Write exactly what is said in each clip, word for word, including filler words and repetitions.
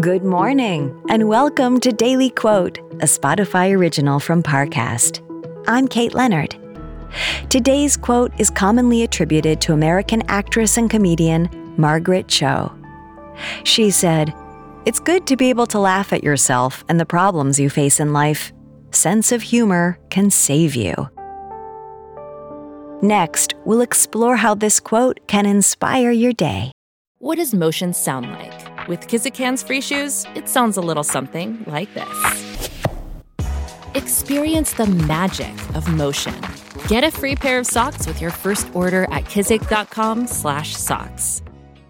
Good morning, and welcome to Daily Quote, a Spotify original from Parcast. I'm Kate Leonard. Today's quote is commonly attributed to American actress and comedian Margaret Cho. She said, "It's good to be able to laugh at yourself and the problems you face in life. Sense of humor can save you." Next, we'll explore how this quote can inspire your day. What does motion sound like? With Kizikans free shoes, it sounds a little something like this. Experience the magic of motion. Get a free pair of socks with your first order at kizik.com slash socks.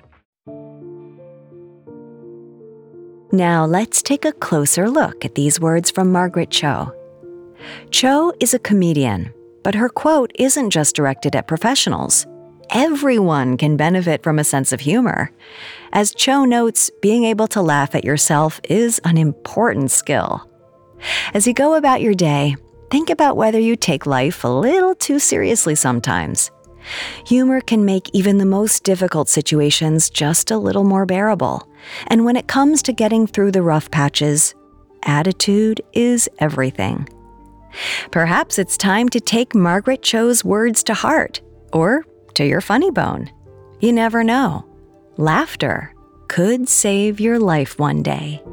Now let's take a closer look at these words from Margaret Cho. Cho is a comedian, but her quote isn't just directed at professionals. Everyone can benefit from a sense of humor. As Cho notes, being able to laugh at yourself is an important skill. As you go about your day, think about whether you take life a little too seriously sometimes. Humor can make even the most difficult situations just a little more bearable. And when it comes to getting through the rough patches, attitude is everything. Perhaps it's time to take Margaret Cho's words to heart, or to your funny bone. You never know. Laughter could save your life one day.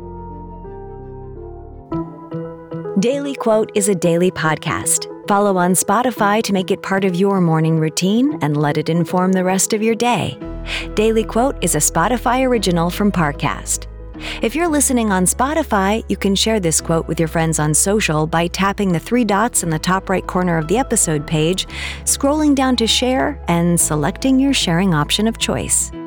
Daily Quote is a daily podcast. Follow on Spotify to make it part of your morning routine and let it inform the rest of your day. Daily Quote is a Spotify original from Parcast. If you're listening on Spotify, you can share this quote with your friends on social by tapping the three dots in the top right corner of the episode page, scrolling down to share, and selecting your sharing option of choice.